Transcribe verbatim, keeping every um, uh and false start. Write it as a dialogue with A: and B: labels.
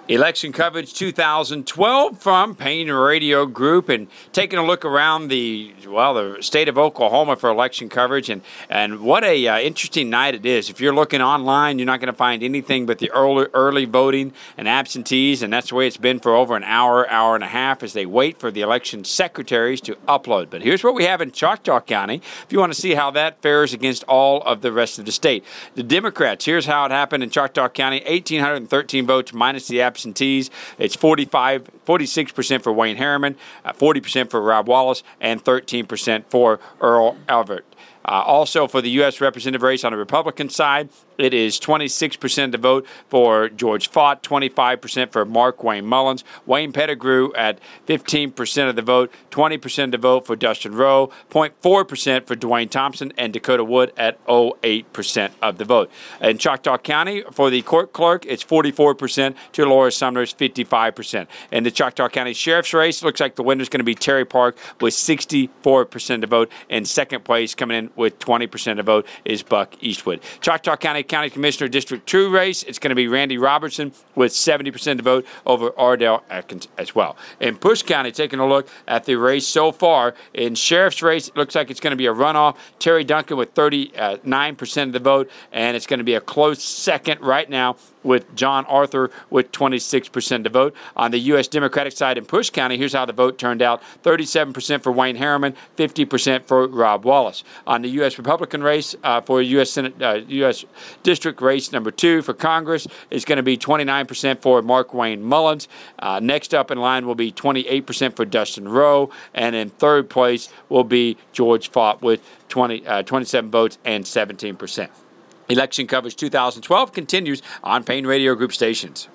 A: Election coverage two thousand twelve from Payne Radio Group, and taking a look around the well the state of Oklahoma for election coverage, and and what a uh, interesting night it is. If you're looking online, you're not going to find anything but the early early voting and absentees, and that's the way it's been for over an hour, hour and a half as they wait for the election secretaries to upload. But here's what we have in Choctaw County. If you want to see how that fares against all of the rest of the state, the Democrats. Here's how it happened in Choctaw County: one thousand eight hundred thirteen votes minus the absentees. Absentees. It's forty-five, forty-six percent for Wayne Harriman, uh, forty percent for Rob Wallace, and thirteen percent for Earl Elbert. Uh, also, for the U S representative race on the Republican side, it is twenty-six percent to vote for George Fott, twenty-five percent for Mark Wayne Mullins, Wayne Pettigrew at fifteen percent of the vote, twenty percent to vote for Dustin Rowe, zero point four percent for Dwayne Thompson, and Dakota Wood at zero point eight percent of the vote. In Choctaw County, for the court clerk, it's forty-four percent to Laura Sumner's fifty-five percent. In the Choctaw County Sheriff's race, it looks like the winner is going to be Terry Park with sixty-four percent of the vote. In second place, coming in with twenty percent of the vote, is Buck Eastwood. Choctaw County County Commissioner District two race, it's going to be Randy Robertson with seventy percent of the vote over Ardell Atkins as well. In Push County, taking a look at the race so far, in Sheriff's race, it looks like it's going to be a runoff. Terry Duncan with thirty-nine percent of the vote, and it's going to be a close second right now with John Arthur with twenty-six percent of the vote. On the U S Democratic side in Push County, here's how the vote turned out: thirty-seven percent for Wayne Harriman, fifty percent for Rob Wallace. On the U S Republican race uh, for U S Senate, uh, U S District race number two for Congress is going to be twenty-nine percent for Mark Wayne Mullins. Uh, next up in line will be twenty-eight percent for Dustin Rowe, and in third place will be George Fott with twenty, uh, twenty-seven votes and seventeen percent. Election coverage two thousand twelve continues on Payne Radio Group stations.